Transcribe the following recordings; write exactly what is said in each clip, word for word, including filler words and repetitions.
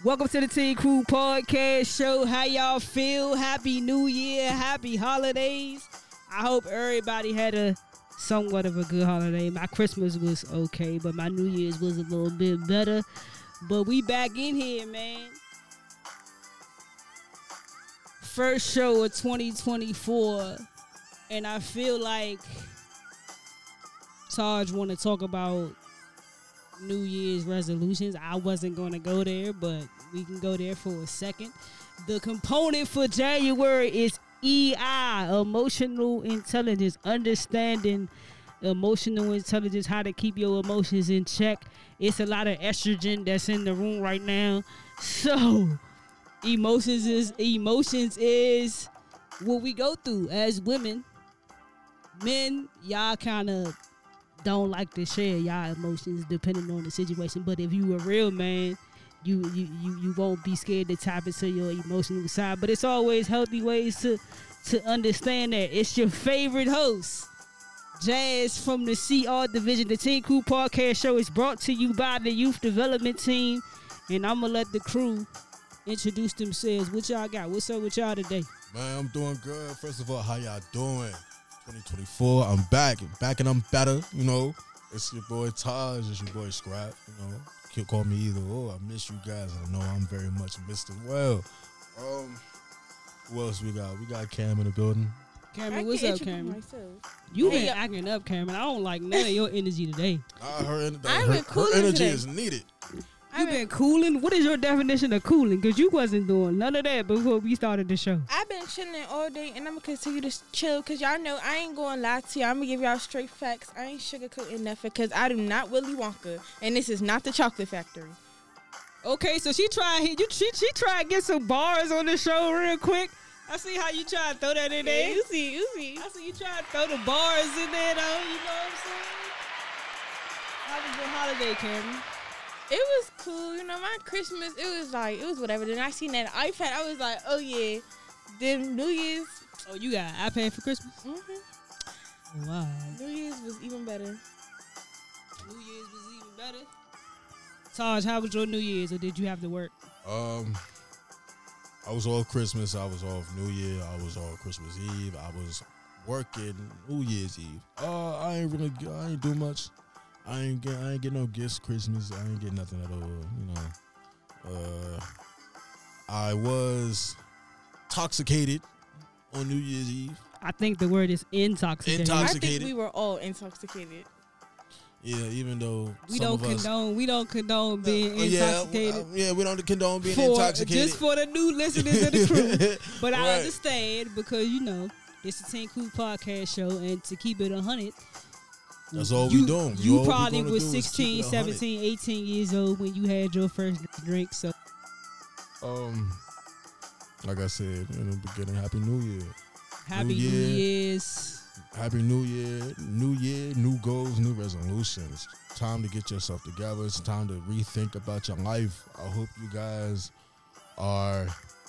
Welcome to the Teen Crew Podcast Show. How y'all feel? Happy New Year. Happy holidays. I hope everybody had a somewhat of a good holiday. My Christmas was okay, but my New Year's was a little bit better. But we back in here, man. First show of twenty twenty-four. And I feel like Taj want to talk about New Year's resolutions. I wasn't going to go there, but we can go there for a second. The component for January is E I, emotional intelligence, understanding emotional intelligence, how to keep your emotions in check. It's a lot of estrogen that's in the room right now. So, emotions is emotions is what we go through as women. Men, y'all kind of don't like to share y'all emotions depending on the situation, but if you a real man, you you you, you won't be scared to tap into your emotional side. But it's always healthy ways to to understand that. It's your favorite host, Jazz from the C R Division. The Teen Crew Podcast Show is brought to you by the Youth Development Team, and I'm gonna let the crew introduce themselves. What y'all got? What's up with y'all today? Man, I'm doing good. First of all, how y'all doing? twenty twenty-four, I'm back, back and I'm better, you know. It's your boy Taj, it's your boy Scrap, you know. You call me either or. I miss you guys. I know I'm very much missed as well. Um, who else we got? We got Cam in the building. Cameron, what's up, Cameron? You been acting up, Cameron. I don't like none of your energy today. Uh, her, her, her, her energy today. is needed. You been cooling? What is your definition of cooling? Because you wasn't doing none of that before we started the show. I've been chilling all day, and I'm going to continue to chill because y'all know I ain't going to lie to y'all. I'm going to give y'all straight facts. I ain't sugarcoating nothing because I do not Willy Wonka, and this is not the chocolate factory. Okay, so she tried you. She, she tried to get some bars on the show real quick. I see how you try to throw that in there. Yeah, you see, you see. I see you try to throw the bars in there, though. You know what I'm saying? How was your holiday, Cameron? It was cool, you know, my Christmas, it was like, it was whatever. Then I seen that iPad, I was like, oh yeah. Then New Year's. Oh, you got an iPad for Christmas? Mm-hmm. Wow. New Year's was even better. New Year's was even better? Taj, how was your New Year's, or did you have to work? Um, I was off Christmas, I was off New Year, I was off Christmas Eve, I was working New Year's Eve. Uh, I ain't really, I ain't do much. I ain't get I ain't get no gifts Christmas. I ain't get nothing at all, you know. Uh, I was intoxicated on New Year's Eve. I think the word is intoxicated. Intoxicated. I think we were all intoxicated. Yeah, even though we some don't of us, condone we don't condone being uh, intoxicated. Yeah, uh, yeah, we don't condone being for, intoxicated. Just for the new listeners of the crew. But I right. understand because you know it's a Teen Crew Podcast Show, and to keep it a hundred. That's all you, we doing. We you all probably we was do sixteen, seventeen, eighteen years old when you had your first drink. So, um, like I said in the beginning, Happy New Year. Happy New, Year, New Year's. Happy New Year. New Year, new goals, new resolutions. Time to get yourself together. It's time to rethink about your life. I hope you guys are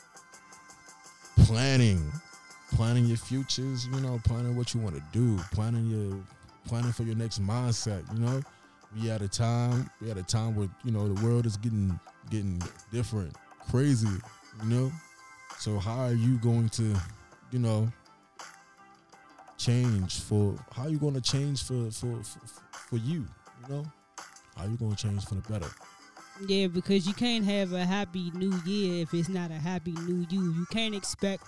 planning, planning your futures, you know, planning what you want to do, planning your planning for your next mindset, you know. We at a time, we at a time where, you know, the world is getting getting different, crazy, you know. So how are you going to, you know, change for how are you going to change for for, for for you, you know? How are you going to change for the better? Yeah, because you can't have a happy new year if it's not a happy new you. You can't expect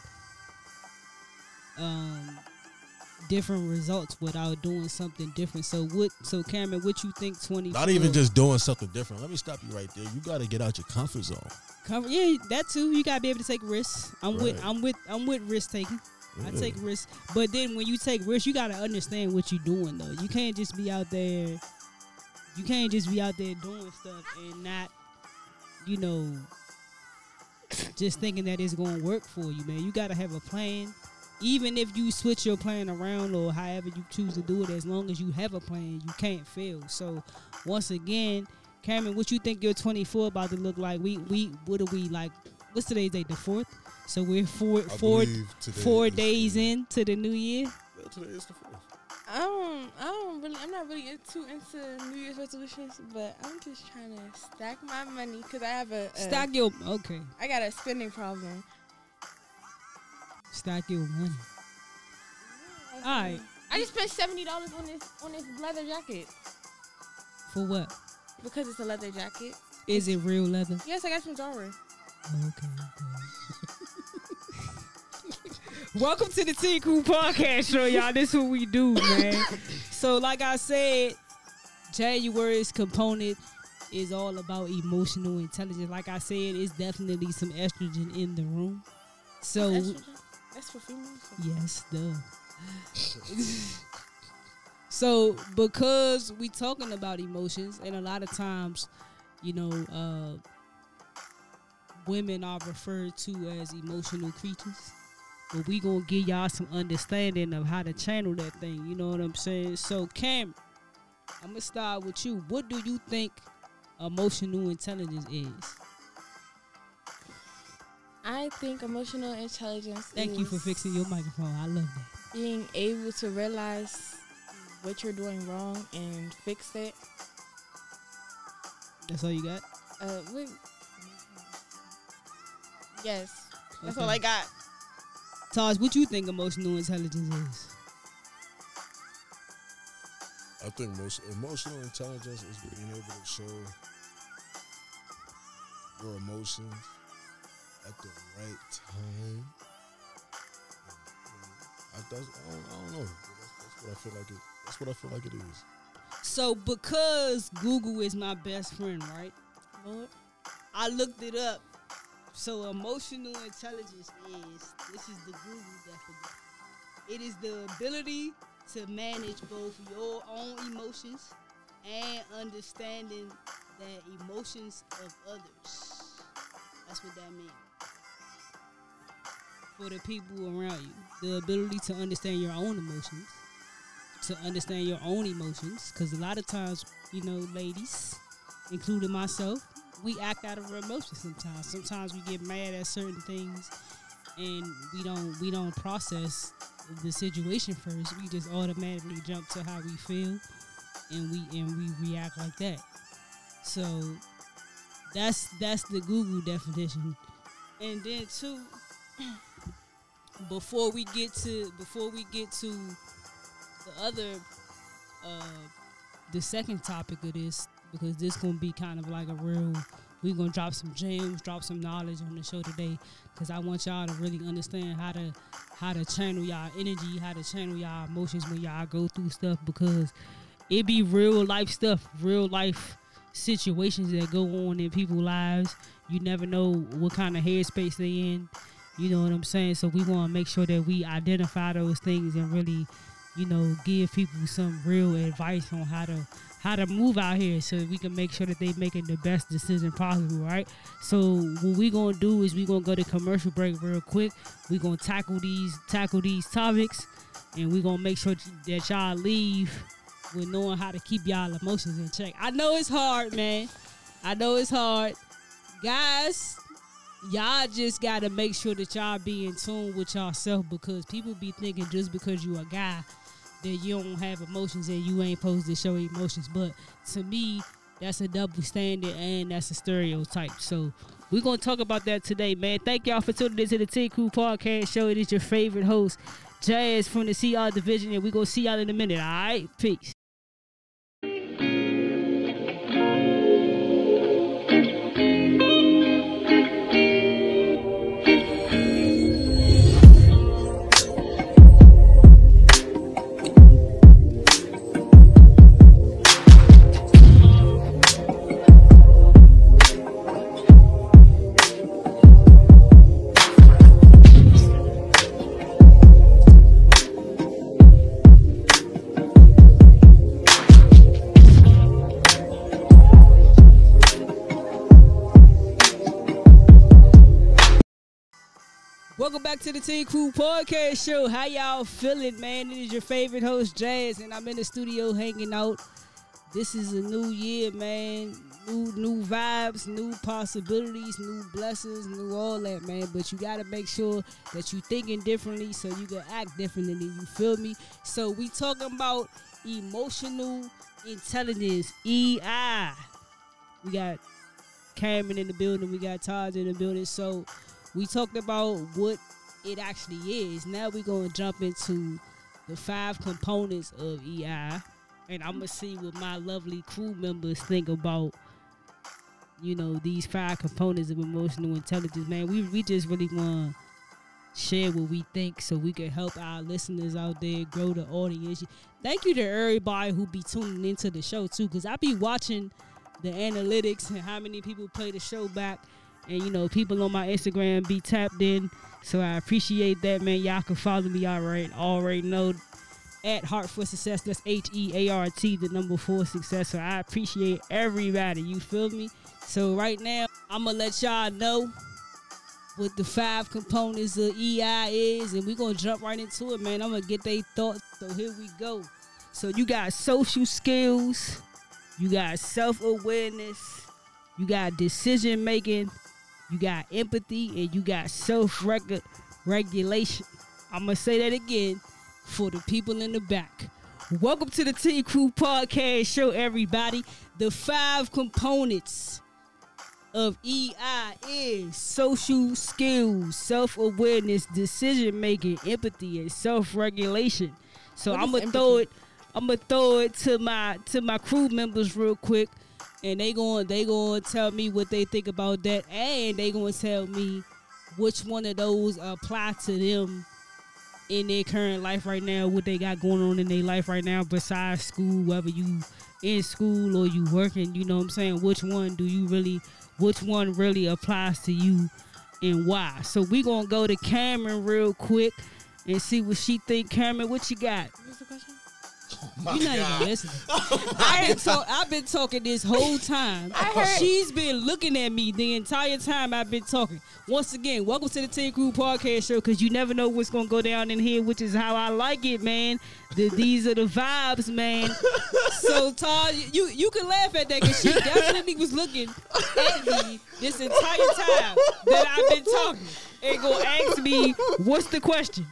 um different results without doing something different. So what so Cameron, what you think twenty Not even just doing something different. Let me stop you right there. You got to get out your comfort zone. Comfort, yeah, that too. You got to be able to take risks. I'm right. with I'm with I'm with risk taking. Yeah. I take risks. But then when you take risks, you got to understand what you're doing though. You can't just be out there you can't just be out there doing stuff and not, you know, just thinking that it's going to work for you, man. You got to have a plan. Even if you switch your plan around or however you choose to do it, as long as you have a plan, you can't fail. So, once again, Cameron, what you think your twenty-four about to look like? We we what are we like? What's today's date? The fourth. So we're four I four believe today four is days the- into the new year. Yeah, today is the fourth. I don't, I don't really, I'm not really into into New Year's resolutions, but I'm just trying to stack my money because I have a, a Stack your okay. I got a spending problem. Stack your money. All right. I just spent seventy dollars on this on this leather jacket For what? because it's a leather jacket. Is it real leather? Yes, I got some Zara. Okay. okay. Welcome to the Teen Crew Podcast Show, y'all. This is what we do, man. So, like I said, January's component is all about emotional intelligence. Like I said, it's definitely some estrogen in the room. So, Estrogen? That's for females. yes, duh. So, because we talking about emotions, and a lot of times, you know, uh, women are referred to as emotional creatures. But we gonna give y'all some understanding of how to channel that thing. You know what I'm saying? So, Cam, I'm gonna start with you. What do you think emotional intelligence is? I think emotional intelligence Thank is you for fixing your microphone. I love that. being able to realize what you're doing wrong and fix it. That's all you got? Uh, wait. Yes, that's Okay. all I got. Taj, what you think emotional intelligence is? I think most emotional intelligence is being able to show your emotions at the right time. I, that's, I, don't, I don't know. That's, that's what I feel like it. That's what I feel like it is. So, because Google is my best friend, right? Lord. I looked it up. So, emotional intelligence is, this is the Google definition. It is the ability to manage both your own emotions and understanding the emotions of others. That's what that means. For the people around you. The ability to understand your own emotions. To understand your own emotions. Because a lot of times, you know, ladies, including myself, we act out of our emotions sometimes. Sometimes we get mad at certain things and we don't we don't process the situation first. We just automatically jump to how we feel and we and we react like that. So that's that's the Google definition. And then too, before we get to before we get to the other uh the second topic of this, because this gonna be kind of like a real, we gonna drop some gems, drop some knowledge on the show today, because I want y'all to really understand how to how to channel y'all energy, how to channel y'all emotions when y'all go through stuff, because it be real life stuff, real life situations that go on in people's lives. You never know what kind of headspace they in. You know what I'm saying? So we want to make sure that we identify those things and really, you know, give people some real advice on how to how to move out here, so that we can make sure that they making the best decision possible, right? So what we gonna do is we gonna go to commercial break real quick. We gonna tackle these tackle these topics, and we gonna make sure that y'all leave with knowing how to keep y'all emotions in check. I know it's hard, man. I know it's hard, guys. Y'all just gotta make sure that y'all be in tune with yourself, because people be thinking just because you a guy that you don't have emotions and you ain't supposed to show emotions. But to me, that's a double standard and that's a stereotype. So we're going to talk about that today, man. Thank y'all for tuning into the Teen Crew Podcast Show. It is your favorite host, Jazz from the C R Division, and we're going to see y'all in a minute, all right? Peace. Welcome back to the Teen Crew Podcast Show. How y'all feeling, man? It is your favorite host, Jazz, and I'm in the studio hanging out this is a new year, man. New new vibes, new possibilities, new blessings, new all that, man. But you gotta make sure that you thinking differently so you can act differently. You feel me? So we talking about emotional intelligence, E I. We got Cameron in the building. We got Taj in the building. So we talked about what it actually is. Now we're gonna jump into the five components of E I, and I'm gonna see what my lovely crew members think about, you know, these five components of emotional intelligence. Man, we we just really want to share what we think so we can help our listeners out there grow the audience. Thank you to everybody who be tuning into the show too, because I be watching the analytics and how many people play the show back, and you know, people on my Instagram be tapped in. So I appreciate that, man. Y'all can follow me already. Already know at Heart for Success. That's H E A R T, the number four success. So I appreciate everybody. You feel me? So right now, I'm going to let y'all know what the five components of E I is. And we're going to jump right into it, man. I'm going to get their thoughts. So here we go. So you got social skills. You got self-awareness. You got decision-making. You got empathy, and you got self-regulation. I'm going to say that again for the people in the back. Welcome to the T Crew Podcast Show, everybody. The five components of E I is social skills, self-awareness, decision-making, empathy, and self-regulation. So I'm going to throw it I'm going to throw it to my to my crew members real quick. And they going they going to tell me what they think about that, and they going to tell me which one of those apply to them in their current life right now, what they got going on in their life right now besides school, whether you in school or you working, you know what I'm saying? Which one do you really, which one really applies to you and why? So we going to go to Cameron real quick and see what she think. Cameron, what you got? What's the question? Oh You're not God. even listening. I've been, talk- I've been talking this whole time. I heard- She's been looking at me the entire time I've been talking. Once again, welcome to the T Crew Podcast Show, because you never know what's going to go down in here, which is how I like it, man. The, these are the vibes, man. So, Todd, you, you can laugh at that, because she definitely was looking at me this entire time that I've been talking and going to ask me, what's the question?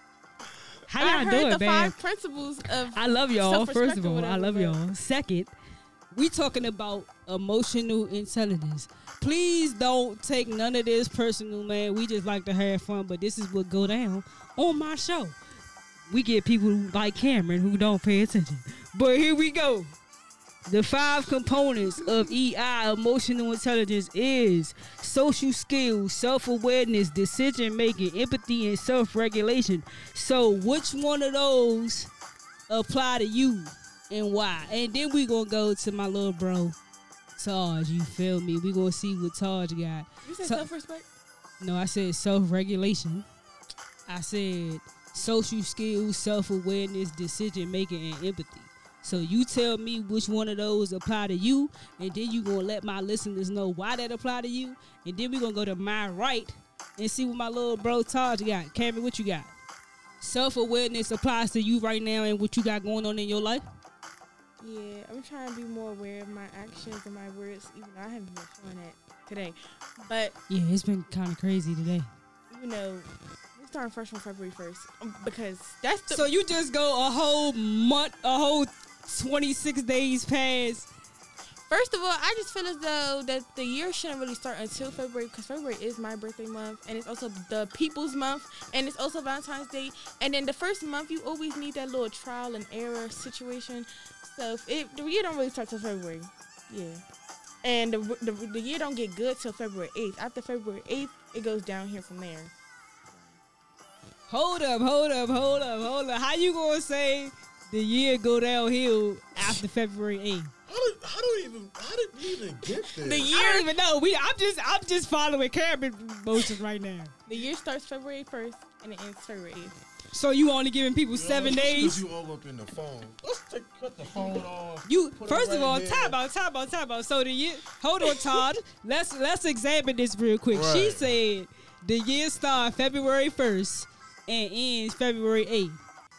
How I y'all heard doing, the man? five principles of I love y'all. self-respect First of or all, I whatever, love but- y'all. Second, we talking about emotional intelligence. Please don't take none of this personal, man. We just like to have fun, but this is what go down on my show. We get people like Cameron who don't pay attention. But here we go. The five components of E I, emotional intelligence, is social skills, self-awareness, decision-making, empathy, and self-regulation. So which one of those apply to you and why? And then we going to go to my little bro, Taj. You feel me? We going to see what Taj got. You said So- self-respect? No, I said self-regulation. I said social skills, self-awareness, decision-making, and empathy. So you tell me which one of those apply to you, and then you gonna let my listeners know why that apply to you, and then we gonna go to my right and see what my little bro Taj got. Cameron, what you got? Self-awareness applies to you right now and what you got going on in your life? Yeah, I'm trying to be more aware of my actions and my words, even though I haven't been showing that today. But, Yeah, it's been kind of crazy today. you know, we're starting fresh on February first. Um, because that's the... So you just go a whole month, a whole twenty-six days past. First of all, I just feel as though that the year shouldn't really start until February, because February is my birthday month, and it's also the people's month, and it's also Valentine's Day. And then the first month, you always need that little trial and error situation. So if it, the year don't really start till February. Yeah. And the, the the year don't get good till February eighth. After February eighth, it goes down here from there. Hold up, hold up, hold up, hold up. How you gonna say the year go downhill after February eighth? How did, how do we even how did we even get there? The I year don't even know. We I'm just I'm just following Cameron motions right now. the year starts February first, and it ends February eighth. So you only giving people You know, seven just 'cause days? You all up in the phone. Let's take, cut the phone off. You put it first of right all, here. time out, time out, time out. So the year, hold on, Todd. let's let's examine this real quick. She Right. said the year starts February first and ends February eighth.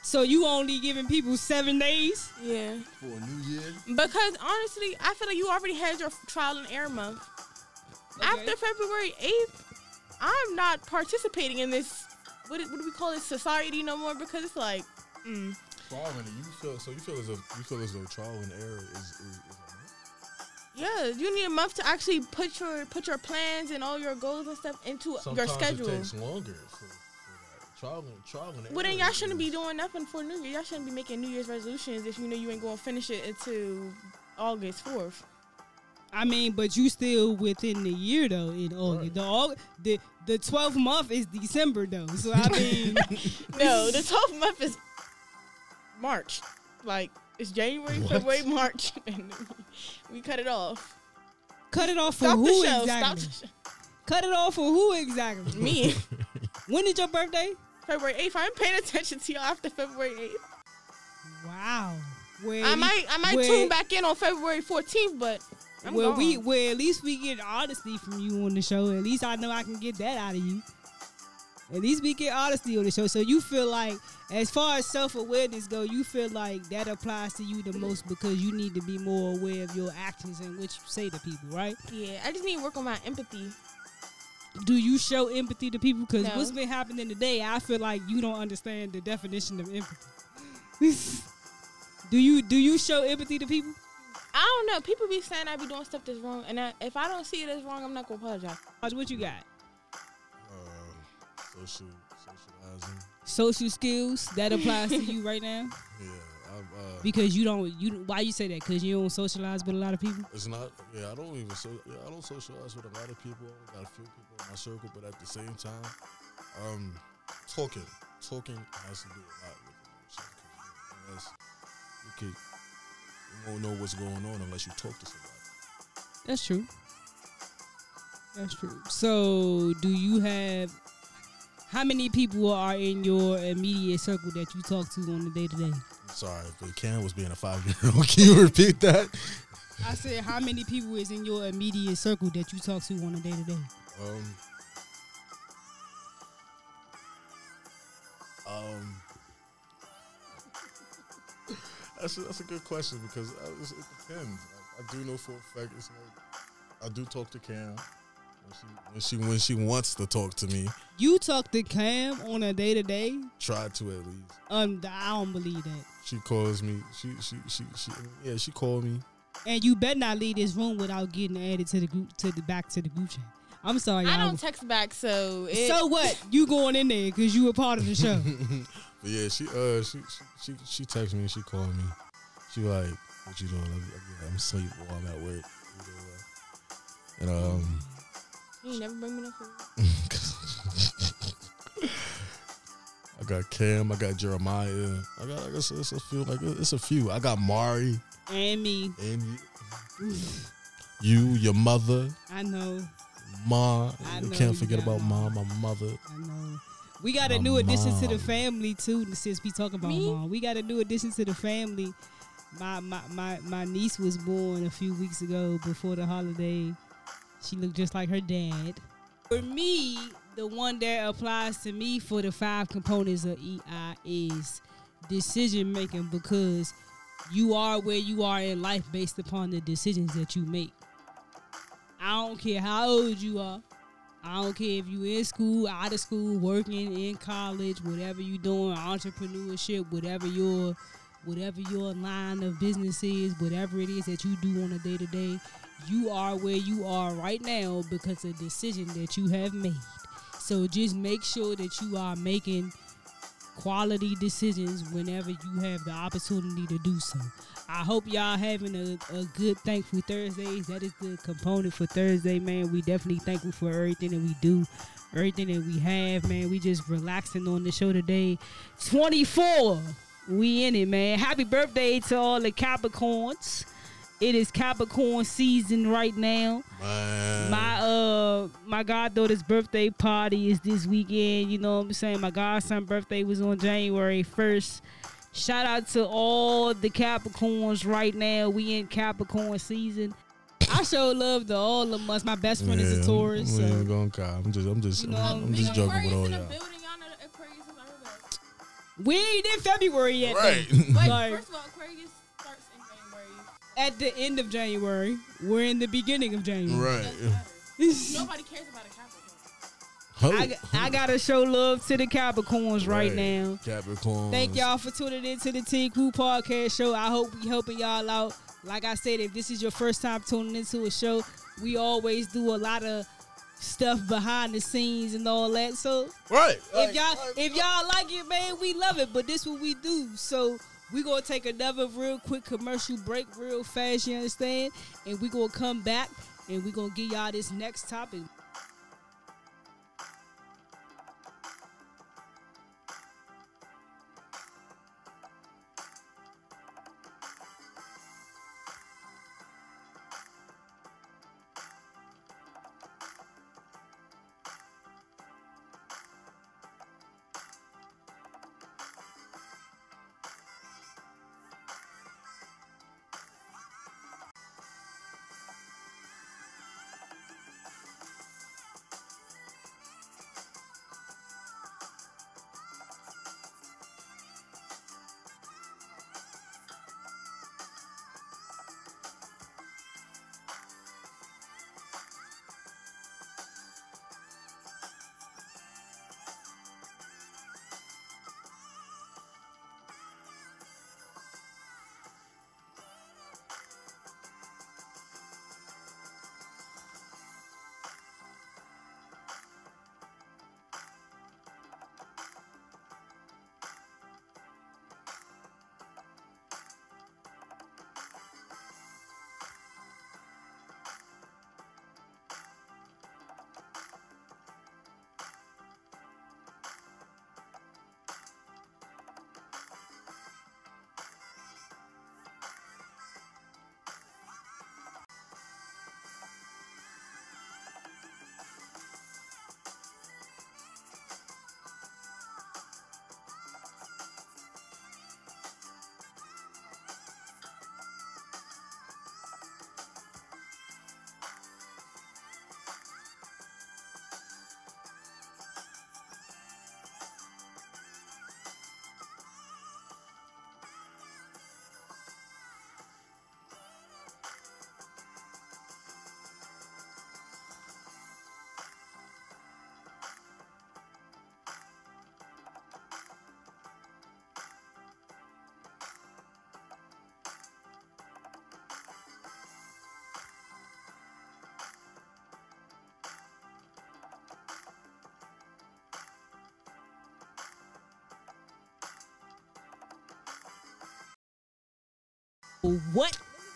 So you only giving people seven days? Yeah. For a new year? Because honestly, I feel like you already had your trial and error month. Okay. After February eighth, I'm not participating in this, what, what do we call it, society no more, because it's like, mm. Trial and you feel so you feel as though you feel as though trial and error is, is, is Yeah, you need a month to actually put your put your plans and all your goals and stuff into Sometimes your schedule. It takes longer for, for that. Trial and trial and error. Well, then y'all shouldn't is, be doing nothing for New Year. Y'all shouldn't be making New Year's resolutions if you know you ain't going to finish it until August fourth. I mean, but you still within the year though. In August, Right. the August, the the twelfth month is December though. So I mean, No, the twelfth month is March. Like, it's January, What? February, March, and we cut it off. cut it off for Stop who the show. exactly? Stop the show. Cut it off for who exactly? Me. When is your birthday? February eighth. I'm paying attention to y'all after February eighth. Wow. Where I might I might where- tune back in on February fourteenth, but I'm well, gone. we well at least we get honesty from you on the show. At least I know I can get that out of you. At least we get honesty on the show. So you feel like, as far as self awareness go, you feel like that applies to you the most because you need to be more aware of your actions and what you say to people, right? Yeah, I just need to work on my empathy. Do you show empathy to people? Because No. what's been happening today, I feel like you don't understand the definition of empathy. do you do you show empathy to people? I don't know. People be saying I be doing stuff that's wrong, and I, if I don't see it as wrong, I'm not gonna apologize. What you got? um, social socializing. Social skills that applies to you right now Yeah, I've, uh, because you don't. You why you say that? Because you don't socialize with a lot of people. it's not. Yeah, I don't even. So, yeah, I don't socialize with a lot of people. I got a few people in my circle, but at the same time, um, talking, talking has to do a lot with it. Unless you can, you won't know what's going on unless you talk to somebody. That's true. That's true. So, do you have how many people are in your immediate circle that you talk to on the day to day? Sorry, but Cam was being a five-year-old. Can you repeat that? I said, how many people is in your immediate circle that you talk to on a day to day? Um, um, that's a, that's a good question because I, it's, it depends. I, I do know for a fact it's like I do talk to Cam when she when she when she wants to talk to me. You talk to Cam on a day to day. Try to at least. Um, I don't believe that. She calls me. She she she she. Yeah, she called me. And you better not leave this room without getting added to the group to the back to the group chat. I'm sorry, I y'all. don't text back, so it, So what? You going in there because you a part of the show. But yeah, she uh she she she, she texted me and she called me. She like, what you doing? I'm, I'm, I'm asleep while I'm at work. And um, you ain't never bring me no food. I got Cam, I got Jeremiah, I got I guess it's a few like it's a few. I got Mari And me. and you, you your mother, I know. Ma. I You know can't you forget got about mom. mom, my mother. I know. We got a My new addition to the mom. family too. Since we talk about Me? mom, we got a new addition to the family. My, my my my niece was born a few weeks ago before the holiday. She looked just like her dad. For me, the one that applies to me for the five components of E I is decision making, because you are where you are in life based upon the decisions that you make. I don't care how old you are. I don't care if you in school, out of school, working, in college, whatever you doing, entrepreneurship, whatever your whatever your line of business is, whatever it is that you do on a day to day, you are where you are right now because of a decision that you have made. So just make sure that you are making quality decisions whenever you have the opportunity to do so. I hope y'all having a, a good Thankful Thursdays. That is the component for Thursday, man. We definitely thankful for everything that we do, everything that we have, man. We just relaxing on the show today. twenty-four. We in it, man. Happy birthday to all the Capricorns. It is Capricorn season right now. Man. My uh my goddaughter's birthday party is this weekend. You know what I'm saying? My godson's birthday was on January first. Shout out to all the Capricorns right now. We in Capricorn season. I show love to all of us. My best friend is a Yeah, Taurus. I'm, I'm So. even gonna cry. I'm just I'm just You know, I'm, I'm big just joking with all in the y'all. building, y'all know the Aquarius is our best. We ain't in February yet. Right. Wait, Like- first of all, Aquarius starts in January. At the end of January. We're in the beginning of January. Right. Doesn't matter. Nobody cares about a Capricorn. I, I gotta show love to the Capricorns right, now. Capricorn. Thank y'all for tuning in to the Teen Crew Podcast Show. I hope we helping y'all out. Like I said, if this is your first time tuning into a show, we always do a lot of stuff behind the scenes and all that. So Right. if y'all if y'all like it, man, we love it. But this what we do. So we gonna take another real quick commercial break, real fast. You understand? And we gonna come back and we gonna give y'all this next topic. What?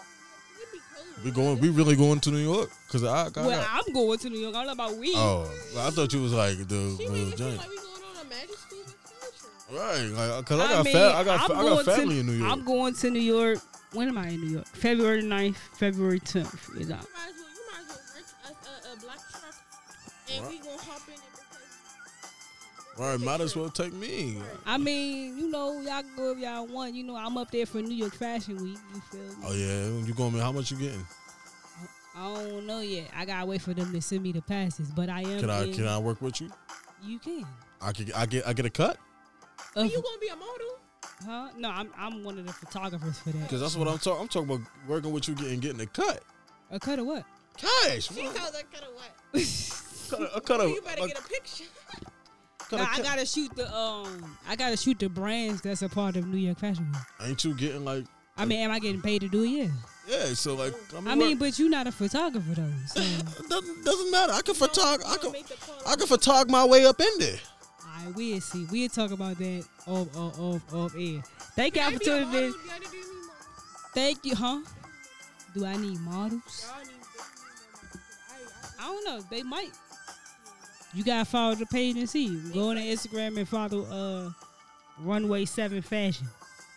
We going. We really going to New York? Cause I. I Well, got, I'm going to New York. I don't know about we. oh, I thought you was like the She uh, made it seem giant. like we going on a magic school excursion. Right, like, cause I got, mean, fa- I got, I'm I got going family to, in New York. I'm going to New York. When am I in New York? February ninth, February tenth. Is out. You might as well, you might as well rent us a, a black truck, and Right. we gonna hop in it because. Right, might as well take me. I mean, you know, y'all can go if y'all want. You know, I'm up there for New York Fashion Week. You feel me? Oh yeah, you going? Me? How much you getting? I don't know yet. I gotta wait for them to send me the passes. But I am. Can I? in- Can I work with you? You can. I can. I get. I get a cut. Uh, Are you gonna be a model? huh? No, I'm I'm one of the photographers for that. Cause that's what I'm talking. I'm talking about working with you, getting getting a cut. A cut of what? Cash. She What? told her cut of what? Cut a, a cut of. You better a- get a picture. cut a Nah, I cut. gotta shoot the um. I gotta shoot the brands that's a part of New York Fashion Week. Ain't you getting like? I mean, am I getting paid to do it? Yeah. Yeah. So like. I'm I mean, but you're not a photographer though. So. doesn't doesn't matter. I can photog. I You can. gonna make the call. I can photog my way up in there. All right, we'll see. We'll talk about that off off off, off air. Thank y'all Can I for be a tuning model? in. Do I need to be a model? Thank you, huh? Do I need models? Y'all need to be a model. I, I don't know. They might. You gotta follow the page and see. Go on to Instagram and follow uh Runway Seven Fashion.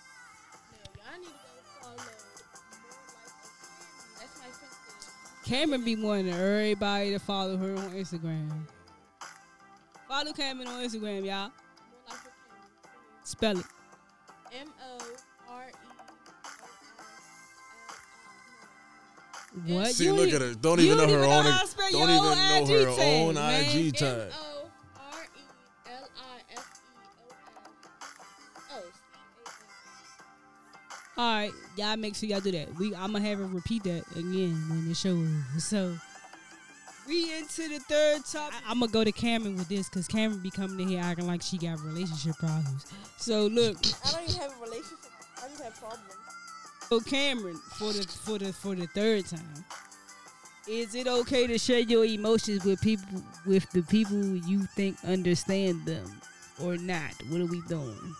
I, y'all need to go follow more like a That's my sister. Cameron be wanting everybody to follow her on Instagram. Follow Cameron on Instagram, y'all. More like a Spell it. M O R E O S L I. What? See, You look ain't- at her. Don't you even know don't her even know own. how to spell Don't your even own know I G her tag, own man. I G M tag. O R E L I F E O S. All right, y'all make sure y'all do that. We I'm gonna have her repeat that again when the show is. So we into the third topic. I'm gonna go to Cameron with this because Cameron be coming in here acting like she got relationship problems. So look, I don't even have a relationship. I just have problems. so Cameron, for the for the for the third time, is it okay to share your emotions with people with the people you think understand them or not? What are we doing?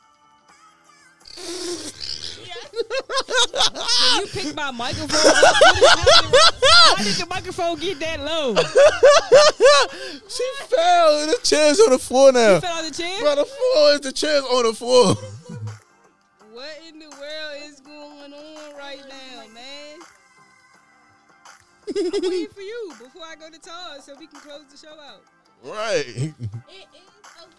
Can you pick my microphone up? How did the microphone get that low? She fell. The chair's on the floor now. You fell on the chair? Bro, the floor is the chair's on the floor. What in the world is going on right now, man? I'm waiting for you before I go to Todd so we can close the show out. Right. It is okay.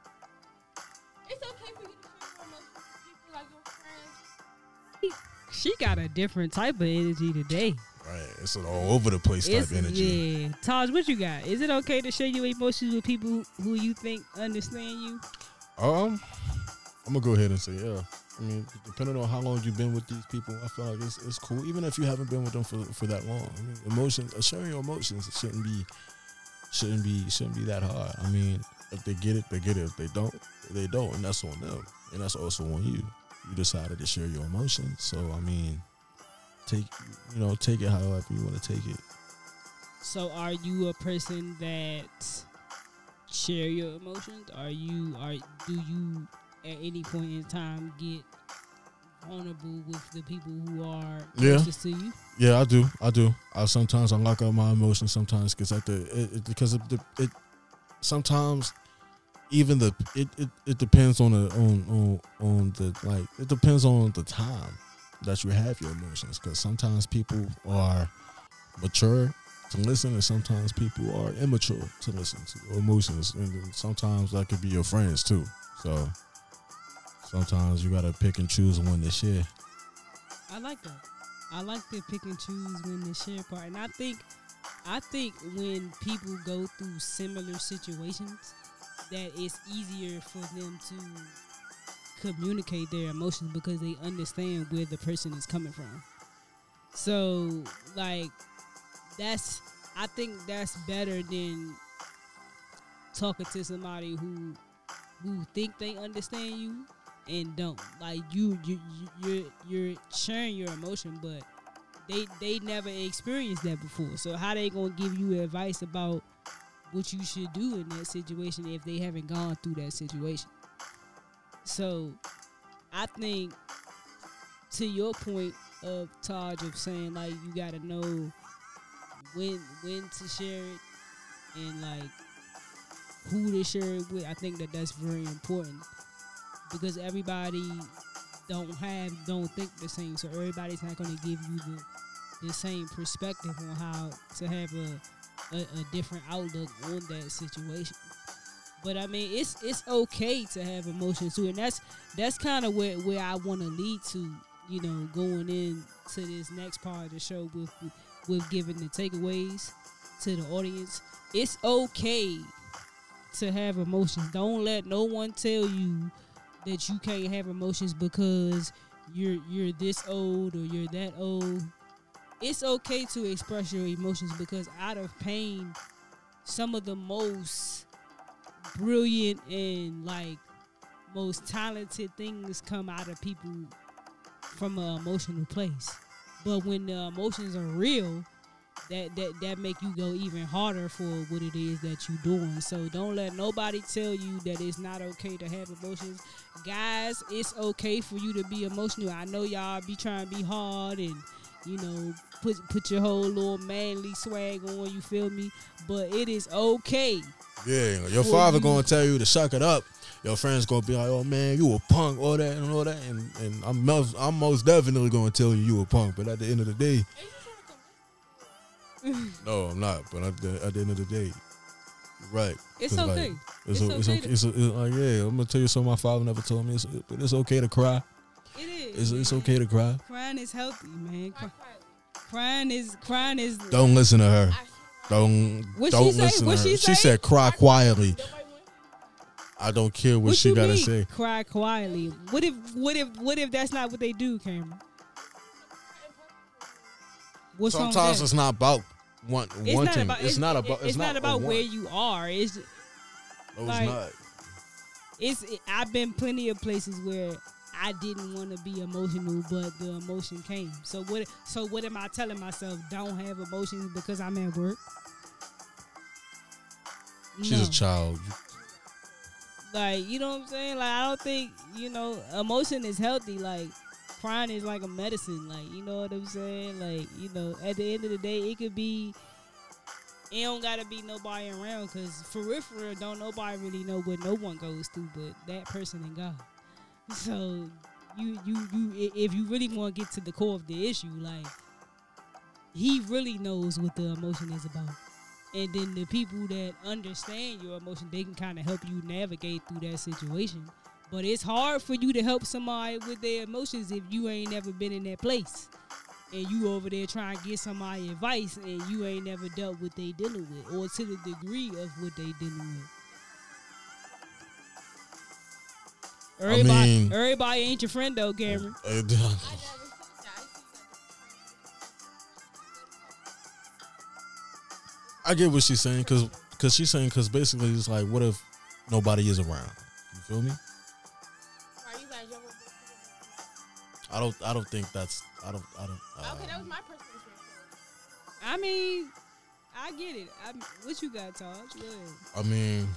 It's okay for you to share your emotions with people like your friends. She got a different type of energy today. Right. It's an all over the place type It's, energy. yeah. Taj, what you got? Is it okay to share your emotions with people who you think understand you? Um, I'm gonna go ahead and say yeah. I mean, depending on how long you've been with these people, I feel like it's it's cool. Even if you haven't been with them for for that long, I mean, emotions, uh, sharing your emotions, it shouldn't be shouldn't be shouldn't be that hard. I mean, if they get it, they get it. If they don't, they don't, and that's on them, and that's also on you. You decided to share your emotions, so I mean, take you know take it however you want to take it. So, are you a person that share your emotions? Are you are do you at any point in time get vulnerable with the people who are Yeah. closest to you? Yeah, I do. I do. I sometimes I lock up my emotions. Sometimes because at the it, it, because of the it sometimes even the it, it, it depends on the on, on on the like it depends on the time that you have your emotions. Because sometimes people are mature to listen, and sometimes people are immature to listen to your emotions, and then sometimes that could be your friends too. So sometimes you gotta pick and choose when to share. I like that. I like to pick and choose when to share part, and I think, I think when people go through similar situations, that it's easier for them to communicate their emotions because they understand where the person is coming from. So, like, that's I think that's better than talking to somebody who who think they understand you and don't. Like you, you, you you're you're sharing your emotion, but they they never experienced that before. So how they gonna give you advice about what you should do in that situation if they haven't gone through that situation? So I think, to your point of Taj of saying like you gotta know when when to share it and like who to share it with, I think that that's very important because everybody don't have don't think the same, so everybody's not going to give you the the same perspective on how to have a, a a different outlook on that situation. But I mean, it's it's okay to have emotions too, and that's that's kind of where where I want to lead to. You know, going into this next part of the show with with giving the takeaways to the audience. It's okay to have emotions. Don't let no one tell you that you can't have emotions because you're you're this old or you're that old. It's okay to express your emotions because out of pain, some of the most brilliant and like most talented things come out of people from an emotional place. But when the emotions are real, that that that make you go even harder for what it is that you're doing. So don't let nobody tell you that it's not okay to have emotions. Guys, it's okay for you to be emotional. I know y'all be trying to be hard and, you know, put put your whole little manly swag on, you feel me? But it is okay. Yeah, your For father you. gonna tell you to suck it up. Your friends gonna be like, "Oh man, you a punk," all that and all that, and and I'm most, I'm most definitely gonna tell you you a punk. But at the end of the day, no, I'm not. But at the, at the end of the day, you're right. It's 'Cause, okay. Like, it's, It's o- it's okay okay. to- It's, o- it's like yeah, I'm gonna tell you something my father never told me. It's, but it's okay to cry. It is. It's it's man. okay to cry. Crying is healthy, man. Cry- Quite quietly. crying is crying is. Don't listen to her. I Don't What don't she say? listen What to her. she She say? said cry quietly. Nobody wants I don't care what, What she you gotta mean, say. cry quietly? What if what if what if that's not what they do, Cameron? What's wrong with Sometimes that? it's not about want, It's wanting. not about. it's, not about. It's, It's, not, a about want. where you are. It's No, it's like- not. it's. It, I've been plenty of places where I didn't want to be emotional, but the emotion came. So what? So what am I telling myself? Don't have emotions because I'm at work. She's No. a child. Like, you know what I'm saying? Like, I don't think, you know, emotion is healthy. Like, crying is like a medicine. Like, you know what I'm saying? Like, you know, at the end of the day, it could be, it don't got to be nobody around. Because for real, for real, don't nobody really know what no one goes through but that person and God. So, you, you, you, i- if you really want to get to the core of the issue, like, he really knows what the emotion is about. And then the people that understand your emotion, they can kind of help you navigate through that situation. But it's hard for you to help somebody with their emotions if you ain't never been in that place. And you over there trying to get somebody advice and you ain't never dealt with what they dealing with or to the degree of what they dealing with. Everybody, mean- everybody ain't your friend though, Cameron. Uh, I never said that. I see I get what she's saying because because she's saying because basically it's like, what if nobody is around? You feel me? that. Are you guys ever? I don't. I don't think that's. I don't. I don't. Uh, Okay, that was my personal experience. I mean, I get it. I, what you got, Taj? Go ahead. I mean,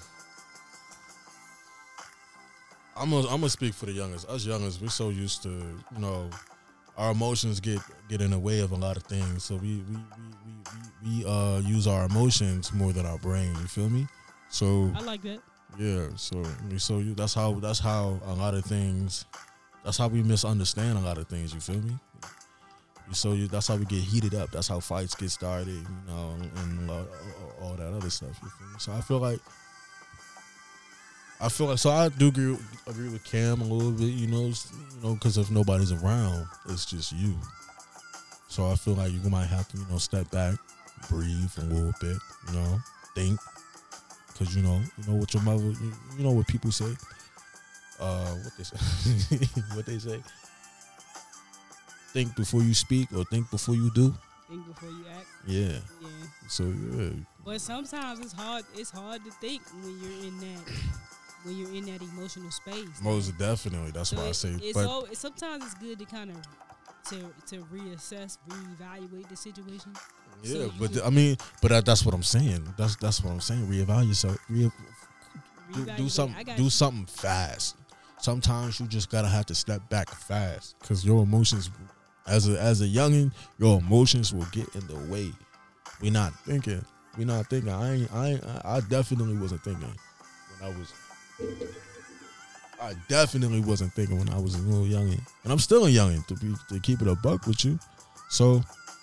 I'm gonna, I'm gonna speak for the youngest. Us youngest, we're so used to, you know, our emotions get get in the way of a lot of things. So we we we we, we, we uh use our emotions more than our brain. You feel me? So I like that. yeah. So we so you. That's how. That's how a lot of things. That's how we misunderstand a lot of things. You feel me? We so you. That's how we get heated up. That's how fights get started. You know, and all, all that other stuff. You feel me? So I feel like. I feel like so. I do agree, agree with Cam a little bit, you know, s- you know, because if nobody's around, it's just you. So I feel like you might have to, you know, step back, breathe a little bit, you know, think, because you know, you know what your mother, you, you know what people say, uh, what they say, what they say. Think before you speak, or think before you do. Think before you act. Yeah. Yeah. So yeah, But sometimes it's hard. It's hard to think when you're in that when you're in that emotional space. most definitely. That's So why I it- say. it's But all, sometimes it's good to kind of to to reassess, reevaluate the situation. yeah, so you but can- I mean, but that, that's what I'm saying. That's that's what I'm saying. Reevaluate yourself. Re- do, do Reevaluate. I something. got Do you. something fast. Sometimes you just gotta have to step back fast because your emotions, as a as a youngin, your emotions will get in the way. We not thinking. We not thinking. I ain't. I ain't, I definitely wasn't thinking when I was. I definitely wasn't thinking when I was a little youngin, and I'm still a youngin to be to keep it a buck with you. So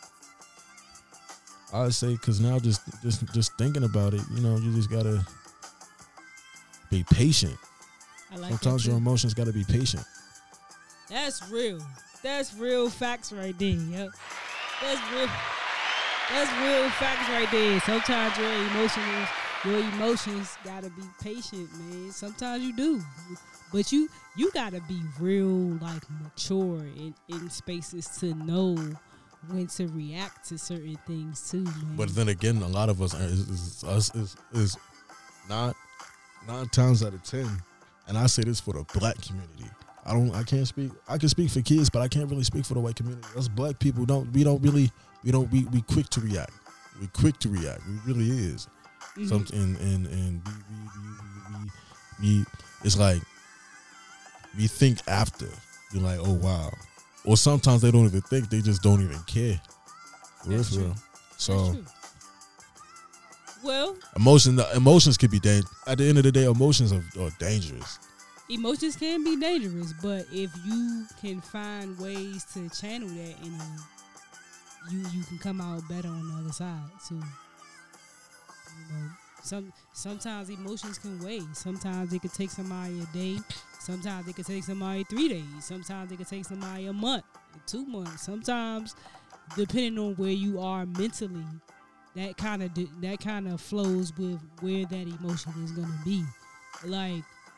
I say, because now just just just thinking about it, you know, you just gotta be patient. I like Sometimes that your too. emotions gotta be patient. That's real. That's real facts right there. Yep. That's real. That's real facts right there. Sometimes your emotions, your emotions gotta be patient, man. Sometimes you do, but you you gotta be real, like mature in, in spaces to know when to react to certain things too, man. But then again, a lot of us is, is us is is not nine times out of ten, and I say this for the black community. I don't. I can't speak. I can speak for kids, but I can't really speak for the white community. Us black people don't. We don't really. We don't. We we quick to react. We quick to react. We really is. Mhm. Something and and and we we, we, we, we, we it's like we think after. You're like, oh wow. Or sometimes they don't even think. They just don't even care. For real, That's for true. real. That's So true. Well, emotion, the emotions could be dangerous. At the end of the day, emotions are, are dangerous. emotions can be dangerous, but if you can find ways to channel that in you, you you can come out better on the other side too. You know, some sometimes emotions can weigh. Sometimes it could take somebody a day. Sometimes it could take somebody three days. Sometimes it could take somebody a month, two months. Sometimes, depending on where you are mentally, that kind of that kind of flows with where that emotion is gonna be. Like,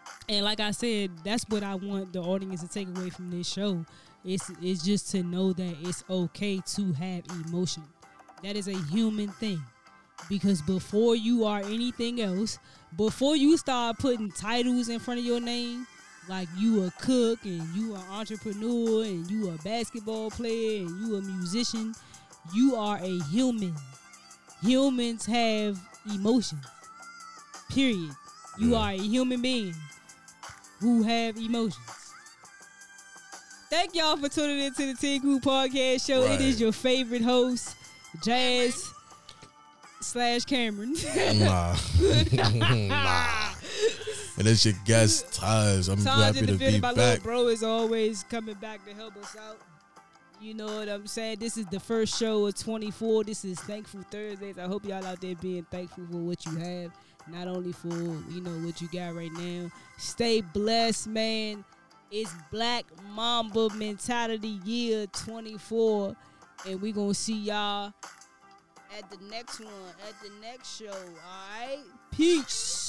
And like I said, that's what I want the audience to take away from this show. It's it's just to know that it's okay to have emotion. That is a human thing. Because before you are anything else, before you start putting titles in front of your name, like you a cook and you an entrepreneur and you a basketball player and you a musician, you are a human. Humans have emotions. Period. You Yeah. are a human being who have emotions. Thank y'all for tuning into the Teen Crew Podcast Show. Right. It is your favorite host, Jazz slash Cameron. Nah. Nah. And it's your guest, Taj. I'm Taj happy in the to building. be My back. little bro is always coming back to help us out. You know what I'm saying? This is the first show of twenty-four. This is Thankful Thursdays. I hope y'all out there being thankful for what you have, not only for, you know, what you got right now. Stay blessed, man. It's Black Mamba Mentality Year twenty-four, and we gonna see y'all at the next one, at the next show. All right, peace.